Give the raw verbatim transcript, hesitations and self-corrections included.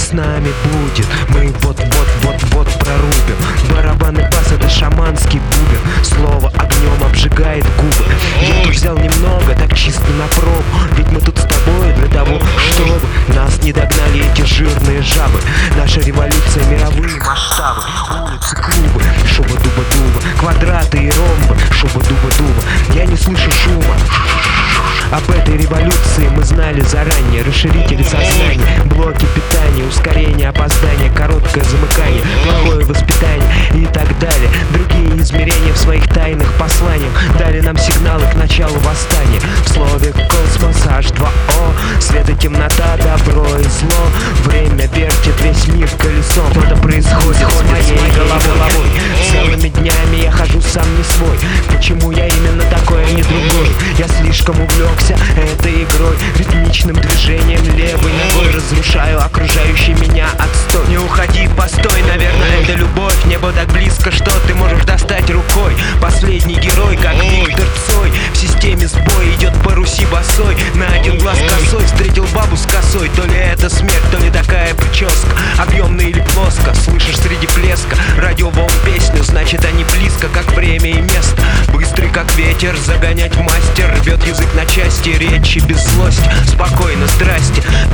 с нами будет. Мы вот-вот-вот-вот прорубим. Барабаны, бас, это шаманский бубен. Слово огнем обжигает губы. Я тут взял немного, так чисто на пробу. Ведь мы тут с тобой для того, чтобы нас не догнали эти жирные жабы. Наша революция, мировые масштабы. Улицы, клубы, шуба-дуба-дуба, квадраты и ромбы, шуба-дуба-дуба. Я не слышу шума. Об этой революции мы знали заранее. Расширители сознания, блоки питания, ускорение опоздания, короткое замыкание, плохое воспитание и так далее. Другие измерения в своих тайных посланиях дали нам сигналы к началу восстания. В слове космос эйч два о, свет и темнота, добро и зло. Время вертит весь мир колесом. Что-то происходит с моей головой. Целыми днями я хожу сам не свой. Почему я именно такой, а не другой? Я слишком увлекся этой игрой, ритмичным движением левой ногой разрушаю окружающий меня отстой. Не уходи, постой, наверное, это любовь. Небо так близко, что ты можешь достать рукой. Последний герой, как Виктор Цой. В системе сбой, идет по Руси босой. На один глаз косой, встретил бабу с косой. То ли это смерть, то ли такая прическа. Объемно или плоско, слышишь среди плеска радиоволн песню, значит они близко, как время и место. Быстрый как ветер, загонять мастер, рвет язык на части, речи без злости. Спокойно, здрасте,